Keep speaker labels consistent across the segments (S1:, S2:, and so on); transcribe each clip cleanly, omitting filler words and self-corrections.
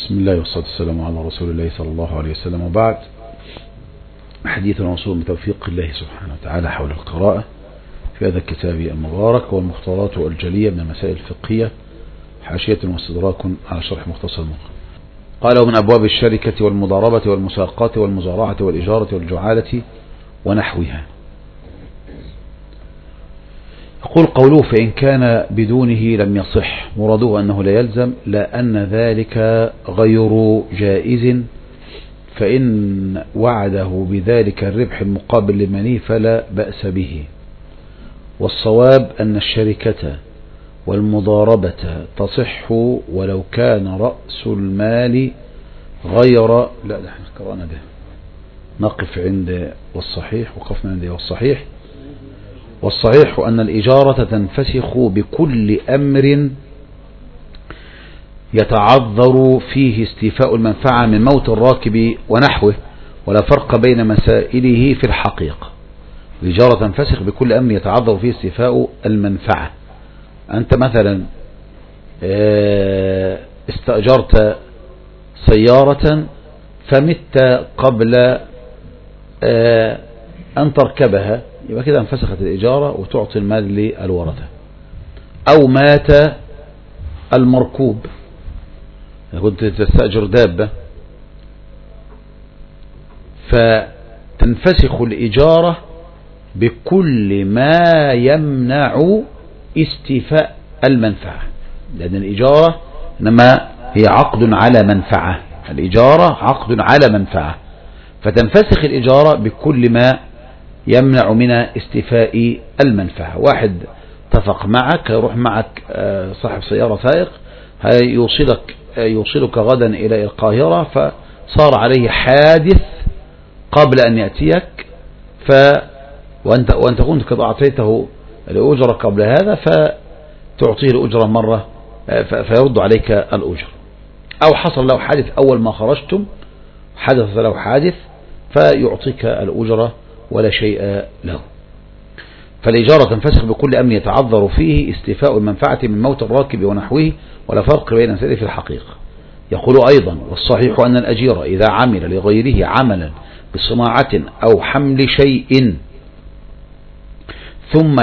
S1: بسم الله والصلاة والسلام على رسول الله صلى الله عليه وسلم، وبعد. حديث موصول بتوفيق الله سبحانه وتعالى حول القراءة في هذا الكتاب المبارك، والمختارات الجلية من المسائل الفقهية، حاشية واستدراك على شرح مختصر المقام. قال: ومن أبواب الشركة والمضاربة والمساقات والمزارعة والإجارة والجعالة ونحوها. يقول قوله: فإن كان بدونه لم يصح، مراده أنه لا يلزم، لا أن ذلك غير جائز، فإن وعده بذلك الربح المقابل لمنه فلا بأس به. والصواب أن الشركة والمضاربة تصح ولو كان رأس المال غير، لا ده احنا قرأنا ده، نقف عند والصحيح، وقفنا عند والصحيح. والصحيح أن الإجارة تنفسخ بكل أمر يتعذر فيه استيفاء المنفعة من موت الراكب ونحوه، ولا فرق بين مسائله في الحقيقة. الإجارة تنفسخ بكل أمر يتعذر فيه استيفاء المنفعة. أنت مثلا استأجرت سيارة فمت قبل أن تركبها، يبقى كده انفسخت الإجارة وتعطي المال للورثة. أو مات المركوب، كنت تستأجر دابة فتنفسخ الإجارة بكل ما يمنع استيفاء المنفعة، لأن الإجارة إنما هي عقد على منفعة، الإجارة عقد على منفعة، فتنفسخ الإجارة بكل ما يمنع من استيفاء المنفعة. واحد اتفق معك، يروح معك صاحب سيارة سائق، يوصلك غدا إلى القاهرة، فصار عليه حادث قبل أن يأتيك، وأنت كنت قد أعطيته الأجرة قبل هذا، فتعطيه الأجرة مرة فيرد عليك الأجر. أو حصل له حادث أول ما خرجتم، حدث له حادث فيعطيك الأجرة ولا شيء له. فالإجارة تنفسخ بكل أمر يتعذر فيه استيفاء المنفعة من موت الراكب ونحوه، ولا فرق بين مسائله في الحقيقة. يقول أيضا: والصحيح أن الأجير إذا عمل لغيره عملا بصناعة أو حمل شيء ثم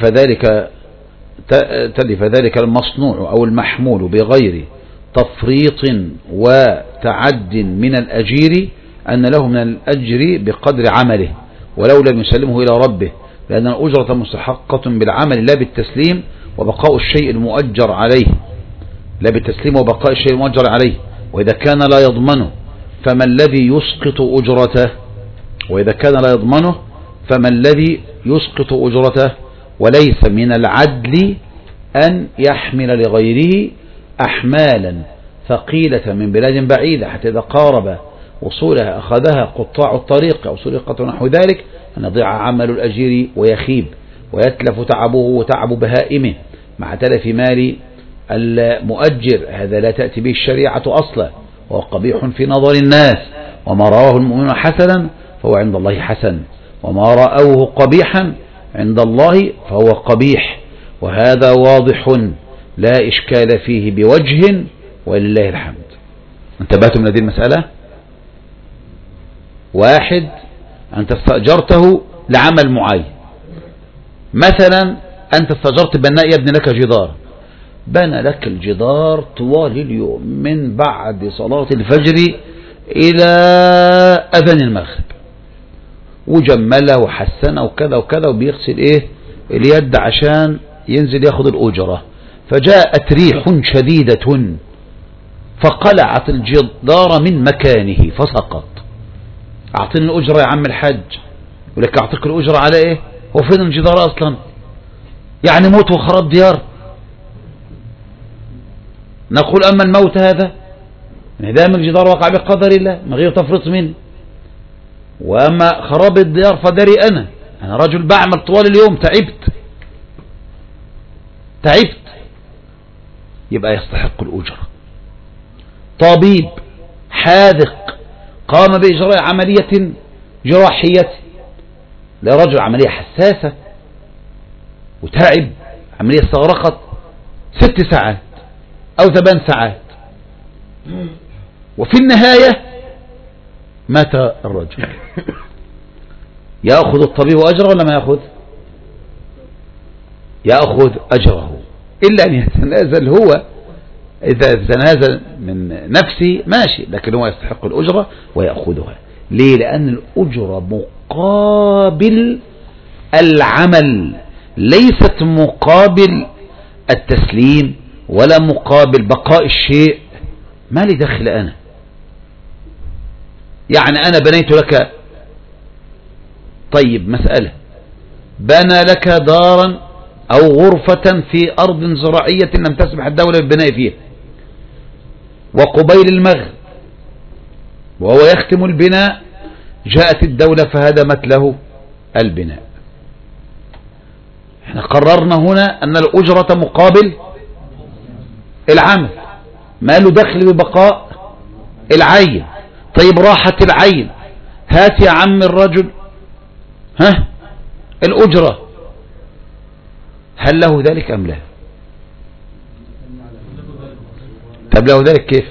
S1: تلف ذلك المصنوع أو المحمول بغير تفريط وتعد من الأجير، أن له من الأجر بقدر عمله ولو لم يسلمه إلى ربه، لأن الأجرة مستحقة بالعمل لا بالتسليم وبقاء الشيء المؤجر عليه، لا بالتسليم وبقاء الشيء المؤجر عليه. وإذا كان لا يضمنه فما الذي يسقط أجرته؟ وليس من العدل أن يحمل لغيره أحمالا ثقيلة من بلاد بعيدة حتى إذا قارب وصولها أخذها قطاع الطريق أو سرقة نحو ذلك، أن يضيع عمل الأجير ويخيب ويتلف تعبه وتعب بهائمه مع تلف مال المؤجر. هذا لا تأتي به الشريعة أصلا، وهو قبيح في نظر الناس. وما رآه المؤمنون حسنا فهو عند الله حسن، وما رأوه قبيحا عند الله فهو قبيح، وهذا واضح لا إشكال فيه بوجه، ولله الحمد. انتبهتم من هذه المسألة؟ واحد، أنت استأجرته لعمل معين، مثلا أنت استأجرت بناء يبني لك جدار، بنى لك الجدار طوال اليوم من بعد صلاة الفجر إلى أذان المغرب، وجمله وحسنه وكذا وكذا، وبيغسل اليد عشان ينزل ياخد الأجرة. فجاءت ريح شديدة فقلعت الجدار من مكانه فسقط. أعطيني الأجرة يا عم الحاج. يقول لك أعطيك الأجرة على إيه؟ هو فين الجدار أصلا؟ يعني موت وخراب ديار؟ نقول أما الموت هذا انهدام الجدار وقع بقدر الله من غير تفريط منه، وأما خراب الديار فداري أنا رجل بعمل طوال اليوم، تعبت، يبقى يستحق الأجرة. طبيب حاذق قام بإجراء عملية جراحية لرجل، عملية حساسة وتعب، عملية استغرقت 6 ساعات أو 8 ساعات، وفي النهاية مات الرجل، يأخذ الطبيب أجره ولا ما يأخذ؟ يأخذ أجره، إلا أن يتنازل هو. إذا تنازل من نفسه ماشي، لكن هو يستحق الأجرة ويأخذها. ليه؟ لأن الأجرة مقابل العمل، ليست مقابل التسليم ولا مقابل بقاء الشيء. ما لي دخل أنا، يعني أنا بنيت لك، طيب مسألة، بنى لك دارا أو غرفة في أرض زراعية لم تسمح الدولة بالبناء فيها، وقبيل المغرب وهو يختم البناء جاءت الدولة فهدمت له البناء. احنا قررنا هنا أن الأجرة مقابل العمل، ما له دخل ببقاء العين. طيب راحت العين، هات يا عم الرجل ها الأجرة، هل له ذلك أم لا؟ طب له ذلك كيف؟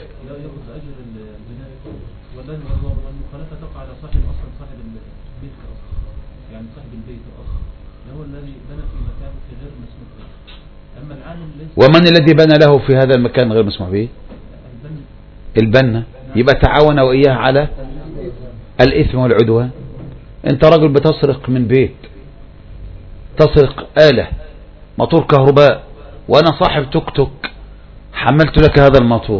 S1: ومن الذي بنى له في هذا المكان غير مسموح به؟ البنا. يبقى تعاون وإياه على الإثم والعدوان. انت رجل بتسرق من بيت، تسرق آلة موتور كهرباء، وانا صاحب توك توك حملت لك هذا الموتور،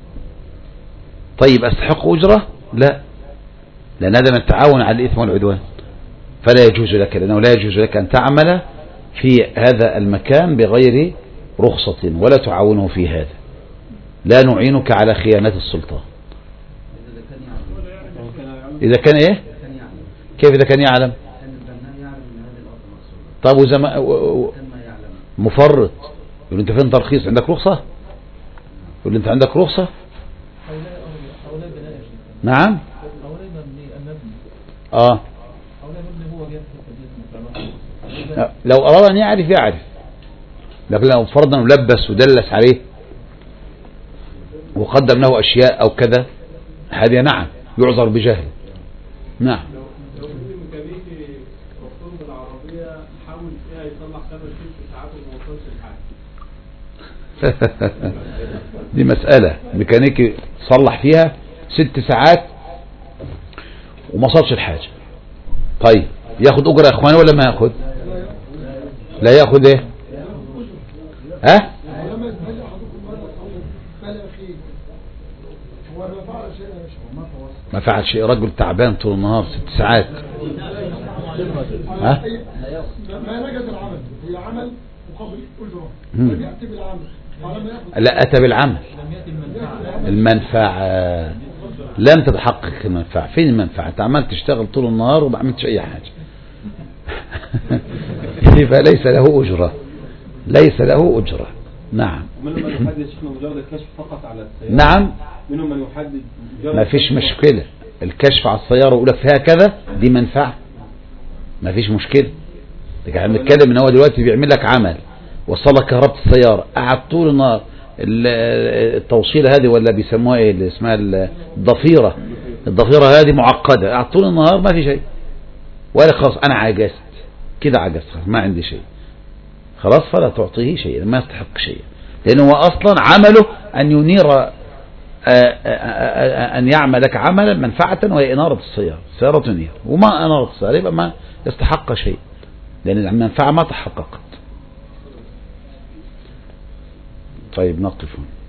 S1: طيب استحق أجرة؟ لا، لأن هذا من التعاون على الإثم والعدوان، فلا يجوز لك، لأنه لا يجوز لك أن تعمل في هذا المكان بغير رخصة ولا تعاونه في هذا، لا نعينك على خيانة السلطان. إذا كان إيه؟ كيف إذا كان يعلم؟ طب مفرط يقول أنت فين ترخيص؟ عندك رخصة؟ يقول أنت عندك رخصة؟ نعم. لو أراد أن يعرف يعرف، لكن لو فرضا ولبس ودلس عليه وقدم له أشياء أو كذا، هذه نعم يعذر بجهل. نعم. لو الميكانيكي دكتور بالعربية حاول فيها يصلح 5-6 ساعات وما وصلش الحاجة دي مسألة، الميكانيكي صلح فيها 6 ساعات وما وصلش الحاجة، طيب ياخد أجرة يا إخواني ولا ما ياخد؟ لا ياخد إيه؟ ها؟ ما فعل شيء، رجل تعبان طول النهار 6 ساعات. ها؟ ما نجد العمل، هي عمل مقابل أجرة، لم يأتي بالعمل. لا، أتى بالعمل، المنفعة لم تتحقق المنفعة. فين المنفعة؟ أنت عمال تشتغل طول النهار وما عملتش أي حاجة يبقى ليس له أجرة، ليس له أجرة. نعم. منهم من يحدد مجرد الكشف فقط على السيارة. نعم. منهم من يحدد ما فيش مشكلة، الكشف على السيارة ويقول لك فيها كذا، دي منفعة، ما فيش مشكلة. لكن احنا بنتكلم ان هو دلوقتي بيعمل لك عمل، وصل لك كهرباء السيارة، قعد طول النهار التوصيلة هذه ولا بيسموها ايه اللي اسمها الضفيرة، الضفيرة هذه معقدة، قعد طول النهار ما في شيء، ولا خلاص انا عجزت كده، عجزت ما عندي شيء، خلاص فلا تعطيه شيء، ما يستحق شيء، لأنه هو أصلا عمله أن ينير، أن يعمل لك عملا منفعة وهي إنارة السيارة، السيارة تنير وما أنارة السيارة، يبقى ما يستحق شيء، لأن المنفعة ما تحققت. طيب نقف هنا.